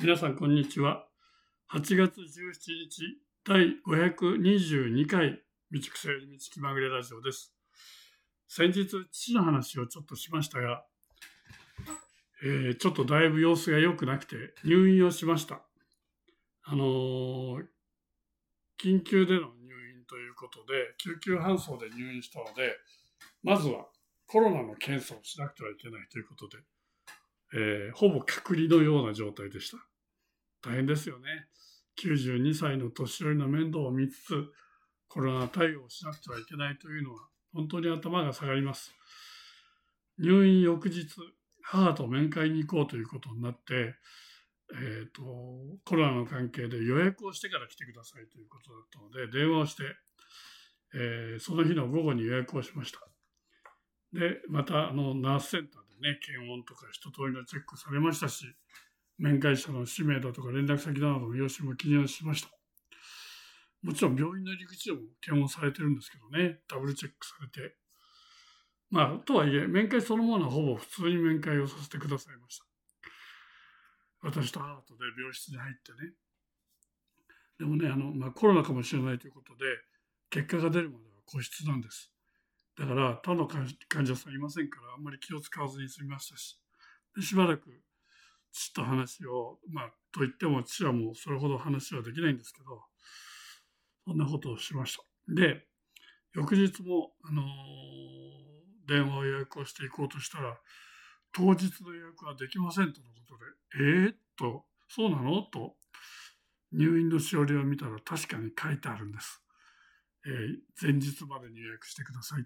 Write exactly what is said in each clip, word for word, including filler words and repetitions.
皆さんこんにちは。はちがつじゅうしちにちだいごひゃくにじゅうにかい道草より道気まぐれラジオです。先日父の話をちょっとしましたが、えー、ちょっとだいぶ様子が良くなくて入院をしました。あのー、緊急での入院ということで救急搬送で入院したので、まずはコロナの検査をしなくてはいけないということで、えー、ほぼ隔離のような状態でした。大変ですよね。きゅうじゅうにさいの年寄りの面倒を見つつ、コロナ対応をしなくてはいけないというのは、本当に頭が下がります。入院翌日、母と面会に行こうということになって、えーと、コロナの関係で予約をしてから来てくださいということだったので、電話をして、えー、その日の午後に予約をしました。で、またあのナースセンターでね、検温とか一通りのチェックされましたし、面会者の氏名だとか連絡先などの用紙も記入しました。もちろん病院の入り口でも検温されてるんですけどね、ダブルチェックされて。まあ、とはいえ、面会そのものはほぼ普通に面会をさせてくださいました。私と母とで病室に入ってね。でもね、あの、まあ、コロナかもしれないということで、結果が出るまでは個室なんです。だから、他の患者さんいませんから、あんまり気を使わずに済みましたし、でしばらく父と話を、まあ、と言っても父はもうそれほど話はできないんですけど、そんなことをしました。で、翌日も、あのー、電話を予約をしていこうとしたら、当日の予約はできませんとのことで、えー、っと、そうなのと、入院のしおりを見たら確かに書いてあるんです。えー、前日までに予約してくださいって。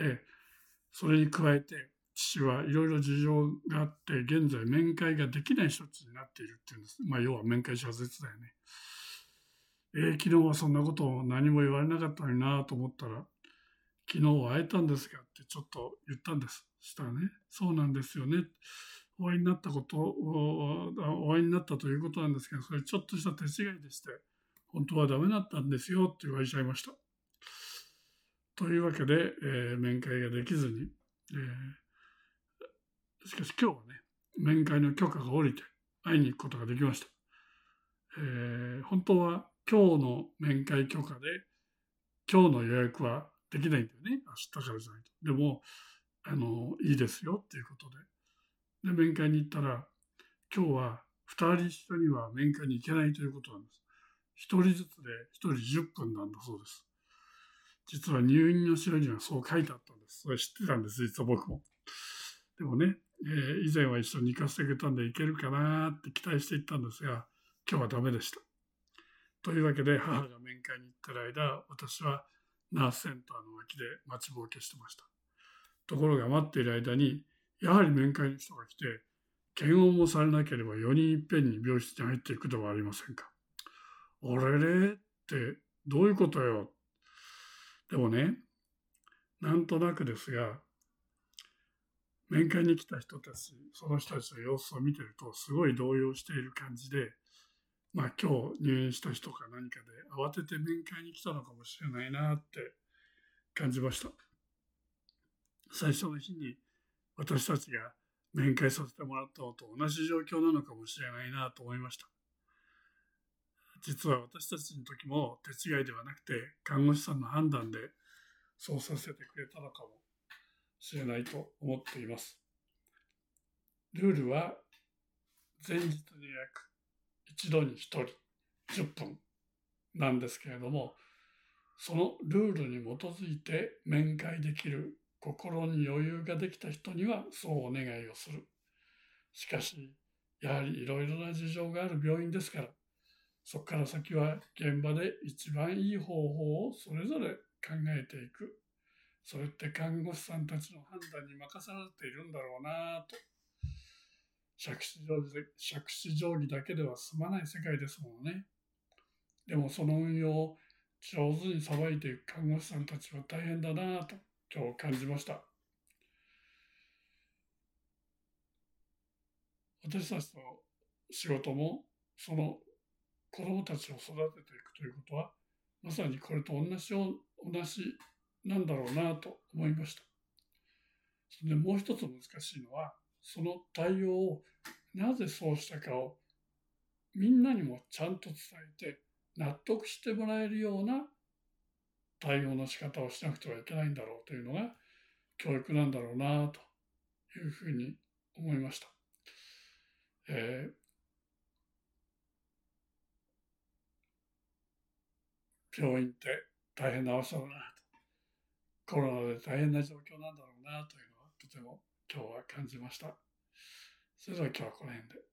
で、それに加えて、父はいろいろ事情があって、現在面会ができない処置になっているっていうんです。まあ、要は面会謝絶だよね。えー、昨日はそんなことを何も言われなかったのになと思ったら、昨日は会えたんですがってちょっと言ったんです。したらね、そうなんですよね。お会いになったことお、お会いになったということなんですけど、それちょっとした手違いでして、本当はダメだったんですよって言われちゃいました。というわけで、えー、面会ができずに、えー、しかし今日はね、面会の許可が下りて会いに行くことができました。えー、本当は今日の面会許可で、今日の予約はできないんだよね。明日からじゃないと。でも、あの、いいですよっていうことで。で、面会に行ったら、今日はふたり一緒には面会に行けないということなんです。ひとりずつでひとりじゅっぷんなんだそうです。実は入院の資料にはそう書いてあったんです。それ知ってたんです、実は僕も。でもね、えー、以前は一緒に行かせてくれたんで行けるかなって期待して行ったんですが、今日はダメでした。というわけで、母が面会に行ってる間、私はナースセンターの脇で待ちぼうけしてました。ところが待っている間に、やはり面会の人が来て、検温もされなければよにんいっぺんに病室に入っていくではありませんか。あれれってどういうことよ。でもね、なんとなくですが、面会に来た人たち、その人たちの様子を見てると、すごい動揺している感じで、まあ今日入院した人か何かで慌てて面会に来たのかもしれないなって感じました。最初の日に私たちが面会させてもらったのと同じ状況なのかもしれないなと思いました。実は私たちの時も手違いではなくて看護師さんの判断でそうさせてくれたのかもしれないと思っています。ルールは前日に予約、一度にひとりじゅっぷんなんですけれども、そのルールに基づいて面会できる心に余裕ができた人にはそうお願いをする。しかし、やはりいろいろな事情がある病院ですから、そこから先は現場で一番いい方法をそれぞれ考えていく。それって看護師さんたちの判断に任されているんだろうなと。杓子定規で、杓子定規だけでは済まない世界ですものね。でもその運用を上手にさばいていく看護師さんたちは大変だなと今日感じました。私たちの仕事もその子どもたちを育てていくということはまさにこれと同じ同じなんだろうなと思いました。それでもう一つ難しいのはその対応をなぜそうしたかをみんなにもちゃんと伝えて納得してもらえるような対応の仕方をしなくてはいけないんだろうというのが教育なんだろうなというふうに思いました。えー、病院って大変な場所だなと、コロナで大変な状況なんだろうなというのはとても今日は感じました。それでは今日はこの辺で。